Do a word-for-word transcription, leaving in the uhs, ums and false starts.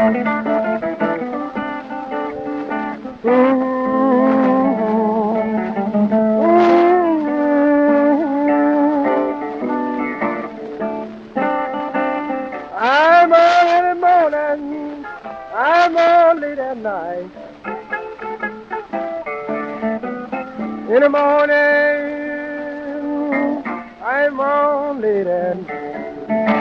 I'm early in the morning, I'm on late at night. In the morning, I'm on late at night.